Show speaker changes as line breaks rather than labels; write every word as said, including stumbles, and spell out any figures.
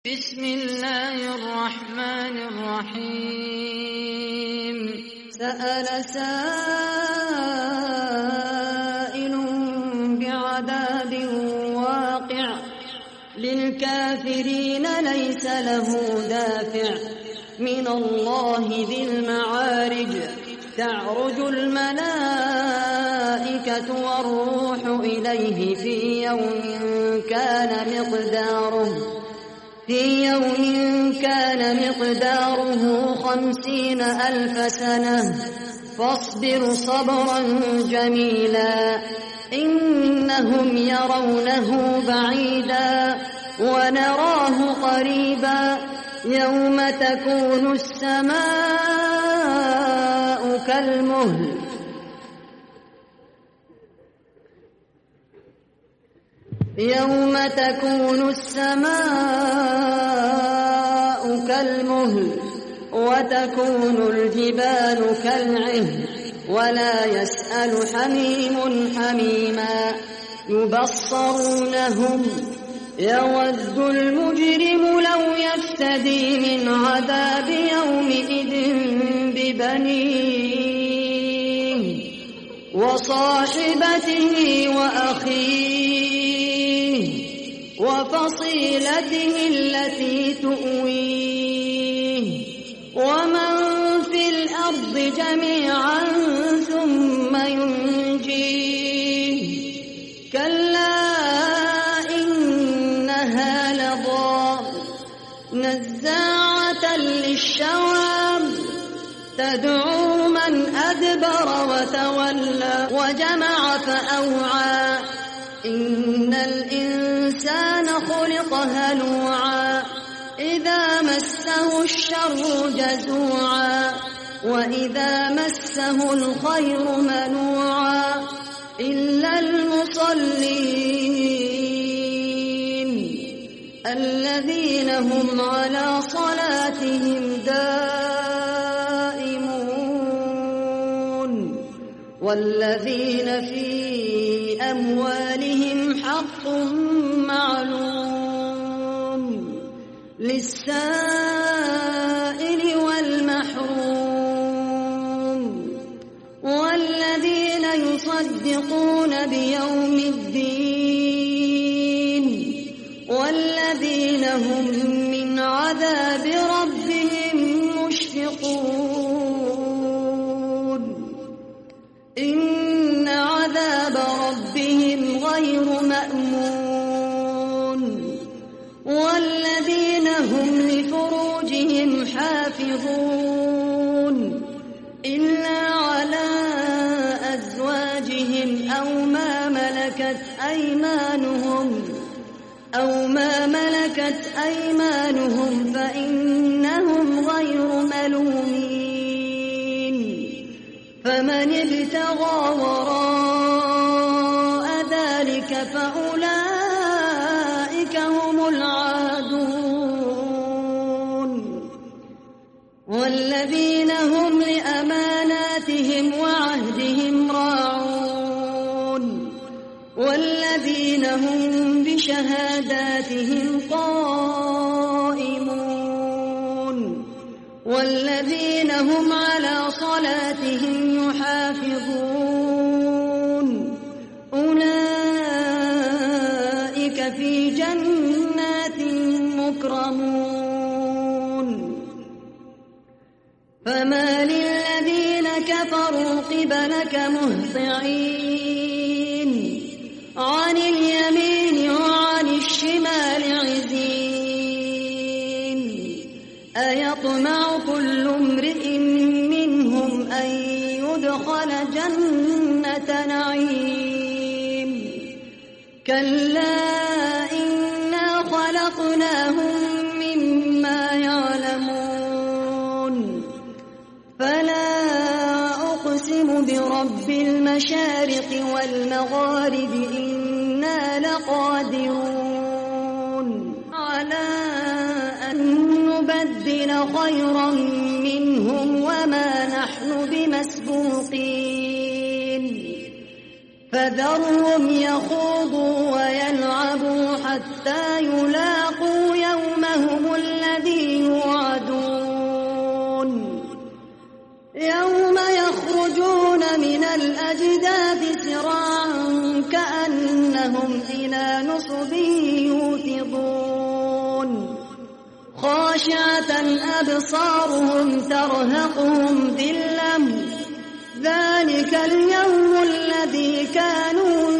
بسم الله الرحمن الرحيم.
سأل سائل بعذاب واقع للكافرين ليس له دافع من الله ذي المعارج تعرج الملائكة والروح إليه في يوم كان مقداره في يوم كان مقداره خمسين ألف سنة فاصبر صبرا جميلا إنهم يرونه بعيدا ونراه قريبا يوم تكون السماء كالمهل يوم تكون السماء كالمهل وتكون الجبال كالعهن ولا يسأل حميم حميما يبصرونهم يود المجرم لو يفتدي من عذاب يومئذ ببنيه وصاحبته وأخيه وفصيلته التي تؤويه ومن في الأرض جميعا ثم ينجيه كلا إنها لظى نزاعة للشوى تدعو من أدبر وتولى وجمع فأوعى إن الإنسان خلق هلوعا إذا مسه الشر جزوعا وإذا مسه الخير منوعا إلا المصلين الذين هم على صلاتهم دائمون والذين في أموالهم حق معلوم للسائل والمحروم والذين يصدقون بيوم الدين والذين هم من عذاب ربهم مشفقون إن عذاب ربهم غير مأمون والذين هم لفروجهم حافظون إلا على أزواجهم أو ما ملكت أيمانهم أو ما ملكت أيمانهم فإنهم غير ملومين فمن ابتغى وراء ذلك فأولئك هم العادون والذين هم لأماناتهم وعهدهم راعون والذين هم بشهاداتهم قائمون والذين هم على صلاتهم يحافظون أولئك في جنات مكرمون فما للذين كفروا قبلك مهطعين عن اليمين وعن الشمال عزين أيطمع كل امرئ منهم أن يدخل جنة نعيم كلا إنا خلقناهم مما يعلمون فلا أقسم برب المشارق والمغارب إنا لقادرون على أن نبدل خيرا منهم وما نحن بمسبوقين فذرهم يخوضوا ويلعبوا حتى يلاقوا يومهم خاشعة أبصارهم ترهقهم ذلة ذلك اليوم الذي كانوا